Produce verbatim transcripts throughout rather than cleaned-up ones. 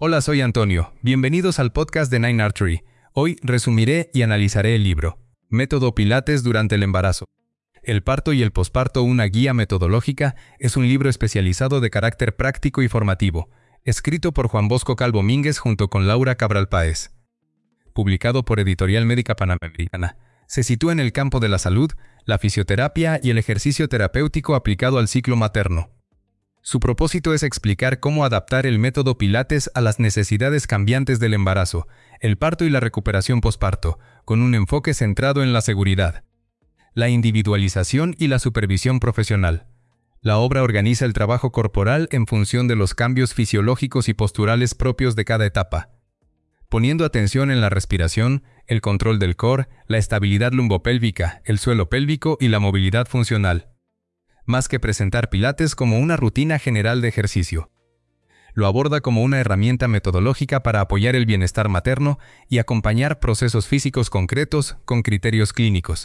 Hola, soy Antonio. Bienvenidos al podcast de Nine Artery. Hoy resumiré y analizaré el libro Método Pilates durante el embarazo. El parto y el posparto, una guía metodológica, es un libro especializado de carácter práctico y formativo, escrito por Juan Bosco Calvo Mínguez junto con Laura Cabral Páez. Publicado por Editorial Médica Panamericana, se sitúa en el campo de la salud, la fisioterapia y el ejercicio terapéutico aplicado al ciclo materno. Su propósito es explicar cómo adaptar el método Pilates a las necesidades cambiantes del embarazo, el parto y la recuperación posparto, con un enfoque centrado en la seguridad, la individualización y la supervisión profesional. La obra organiza el trabajo corporal en función de los cambios fisiológicos y posturales propios de cada etapa, poniendo atención en la respiración, el control del core, la estabilidad lumbopélvica, el suelo pélvico y la movilidad funcional, más que presentar Pilates como una rutina general de ejercicio. Lo aborda como una herramienta metodológica para apoyar el bienestar materno y acompañar procesos físicos concretos con criterios clínicos.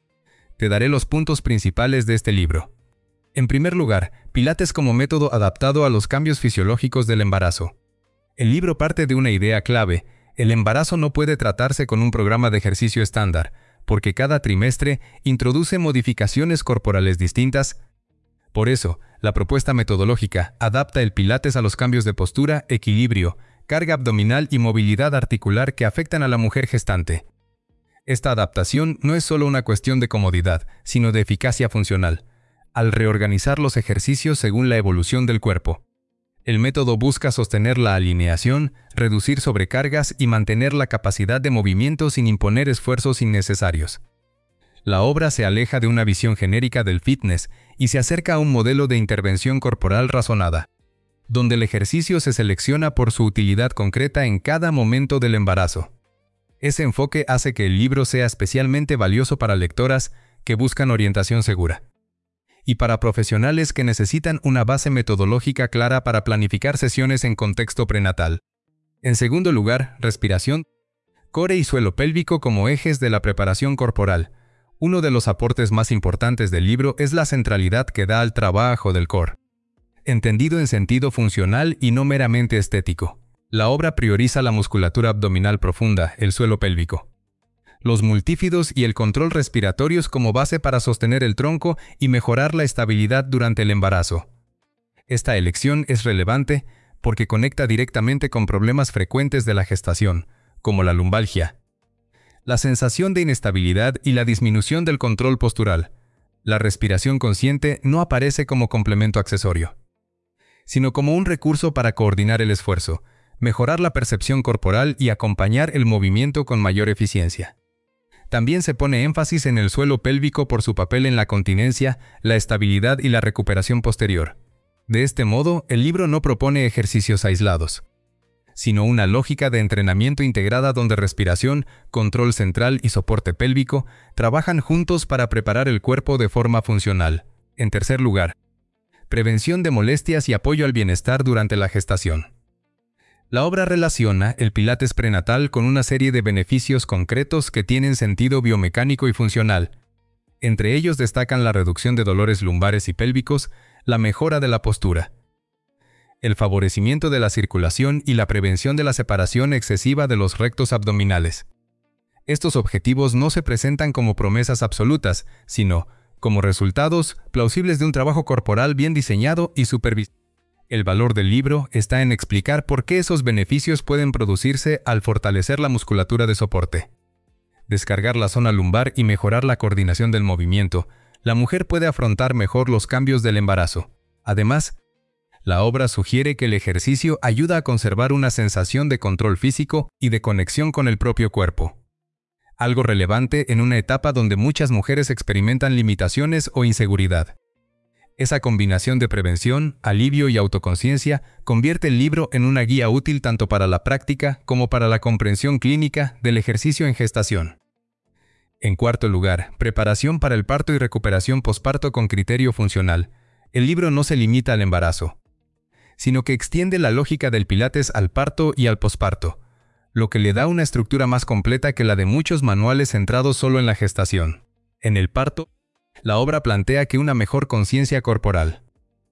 Te daré los puntos principales de este libro. En primer lugar, Pilates como método adaptado a los cambios fisiológicos del embarazo. El libro parte de una idea clave: el embarazo no puede tratarse con un programa de ejercicio estándar, porque cada trimestre introduce modificaciones corporales distintas. Por eso, la propuesta metodológica adapta el Pilates a los cambios de postura, equilibrio, carga abdominal y movilidad articular que afectan a la mujer gestante. Esta adaptación no es solo una cuestión de comodidad, sino de eficacia funcional, al reorganizar los ejercicios según la evolución del cuerpo. El método busca sostener la alineación, reducir sobrecargas y mantener la capacidad de movimiento sin imponer esfuerzos innecesarios. La obra se aleja de una visión genérica del fitness y se acerca a un modelo de intervención corporal razonada, donde el ejercicio se selecciona por su utilidad concreta en cada momento del embarazo. Ese enfoque hace que el libro sea especialmente valioso para lectoras que buscan orientación segura, y para profesionales que necesitan una base metodológica clara para planificar sesiones en contexto prenatal. En segundo lugar, respiración, core y suelo pélvico como ejes de la preparación corporal. Uno de los aportes más importantes del libro es la centralidad que da al trabajo del core, entendido en sentido funcional y no meramente estético. La obra prioriza la musculatura abdominal profunda, el suelo pélvico, los multífidos y el control respiratorios como base para sostener el tronco y mejorar la estabilidad durante el embarazo. Esta elección es relevante porque conecta directamente con problemas frecuentes de la gestación, como la lumbalgia, la sensación de inestabilidad y la disminución del control postural. La respiración consciente no aparece como complemento accesorio, sino como un recurso para coordinar el esfuerzo, mejorar la percepción corporal y acompañar el movimiento con mayor eficiencia. También se pone énfasis en el suelo pélvico por su papel en la continencia, la estabilidad y la recuperación posterior. De este modo, el libro no propone ejercicios aislados, sino una lógica de entrenamiento integrada donde respiración, control central y soporte pélvico trabajan juntos para preparar el cuerpo de forma funcional. En tercer lugar, prevención de molestias y apoyo al bienestar durante la gestación. La obra relaciona el Pilates prenatal con una serie de beneficios concretos que tienen sentido biomecánico y funcional. Entre ellos destacan la reducción de dolores lumbares y pélvicos, la mejora de la postura, el favorecimiento de la circulación y la prevención de la separación excesiva de los rectos abdominales. Estos objetivos no se presentan como promesas absolutas, sino como resultados plausibles de un trabajo corporal bien diseñado y supervisado. El valor del libro está en explicar por qué esos beneficios pueden producirse al fortalecer la musculatura de soporte, descargar la zona lumbar y mejorar la coordinación del movimiento. La mujer puede afrontar mejor los cambios del embarazo. Además, la obra sugiere que el ejercicio ayuda a conservar una sensación de control físico y de conexión con el propio cuerpo, algo relevante en una etapa donde muchas mujeres experimentan limitaciones o inseguridad. Esa combinación de prevención, alivio y autoconciencia convierte el libro en una guía útil tanto para la práctica como para la comprensión clínica del ejercicio en gestación. En cuarto lugar, preparación para el parto y recuperación posparto con criterio funcional. El libro no se limita al embarazo, sino que extiende la lógica del Pilates al parto y al posparto, lo que le da una estructura más completa que la de muchos manuales centrados solo en la gestación. En el parto, la obra plantea que una mejor conciencia corporal,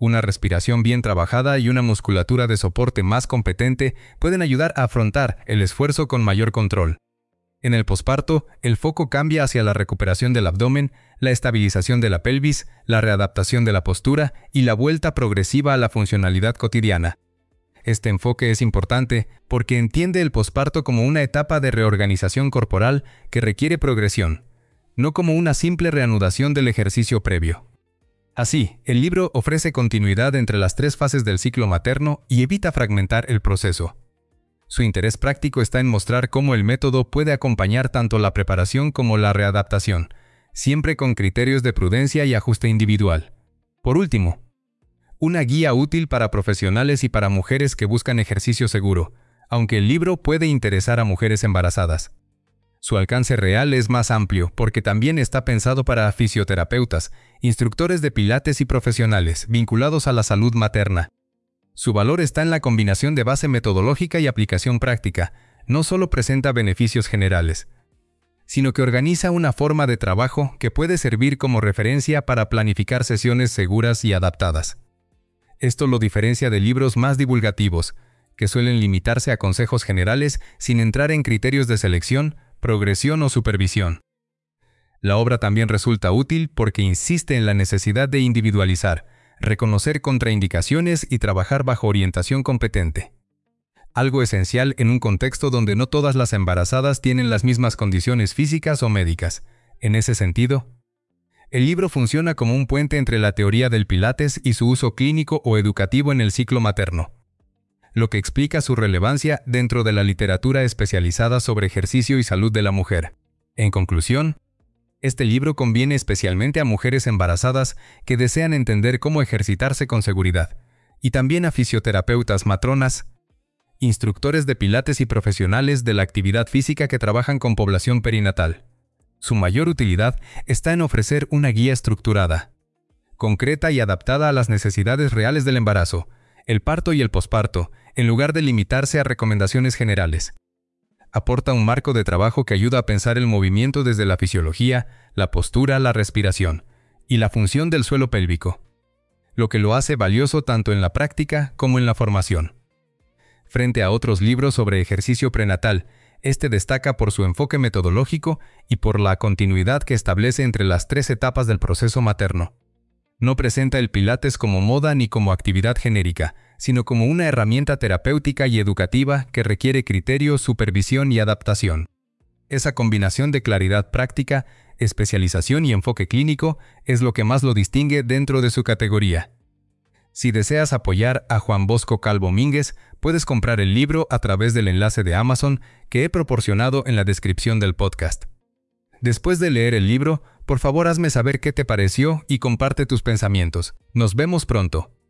Una respiración bien trabajada y una musculatura de soporte más competente pueden ayudar a afrontar el esfuerzo con mayor control. En el posparto, el foco cambia hacia la recuperación del abdomen, la estabilización de la pelvis, la readaptación de la postura y la vuelta progresiva a la funcionalidad cotidiana. Este enfoque es importante porque entiende el posparto como una etapa de reorganización corporal que requiere progresión, no como una simple reanudación del ejercicio previo. Así, el libro ofrece continuidad entre las tres fases del ciclo materno y evita fragmentar el proceso. Su interés práctico está en mostrar cómo el método puede acompañar tanto la preparación como la readaptación, siempre con criterios de prudencia y ajuste individual. Por último, una guía útil para profesionales y para mujeres que buscan ejercicio seguro, aunque el libro puede interesar a mujeres embarazadas. Su alcance real es más amplio porque también está pensado para fisioterapeutas, instructores de pilates y profesionales vinculados a la salud materna. Su valor está en la combinación de base metodológica y aplicación práctica. No solo presenta beneficios generales, sino que organiza una forma de trabajo que puede servir como referencia para planificar sesiones seguras y adaptadas. Esto lo diferencia de libros más divulgativos, que suelen limitarse a consejos generales sin entrar en criterios de selección, progresión o supervisión. La obra también resulta útil porque insiste en la necesidad de individualizar, reconocer contraindicaciones y trabajar bajo orientación competente. Algo esencial en un contexto donde no todas las embarazadas tienen las mismas condiciones físicas o médicas. En ese sentido, el libro funciona como un puente entre la teoría del Pilates y su uso clínico o educativo en el ciclo materno, lo que explica su relevancia dentro de la literatura especializada sobre ejercicio y salud de la mujer. En conclusión, este libro conviene especialmente a mujeres embarazadas que desean entender cómo ejercitarse con seguridad, y también a fisioterapeutas matronas, instructores de pilates y profesionales de la actividad física que trabajan con población perinatal. Su mayor utilidad está en ofrecer una guía estructurada, concreta y adaptada a las necesidades reales del embarazo, el parto y el posparto, en lugar de limitarse a recomendaciones generales. Aporta un marco de trabajo que ayuda a pensar el movimiento desde la fisiología, la postura, la respiración y la función del suelo pélvico, lo que lo hace valioso tanto en la práctica como en la formación. Frente a otros libros sobre ejercicio prenatal, este destaca por su enfoque metodológico y por la continuidad que establece entre las tres etapas del proceso materno. No presenta el Pilates como moda ni como actividad genérica, sino como una herramienta terapéutica y educativa que requiere criterio, supervisión y adaptación. Esa combinación de claridad práctica, especialización y enfoque clínico es lo que más lo distingue dentro de su categoría. Si deseas apoyar a Juan Bosco Calvo Mínguez, puedes comprar el libro a través del enlace de Amazon que he proporcionado en la descripción del podcast. Después de leer el libro, por favor hazme saber qué te pareció y comparte tus pensamientos. Nos vemos pronto.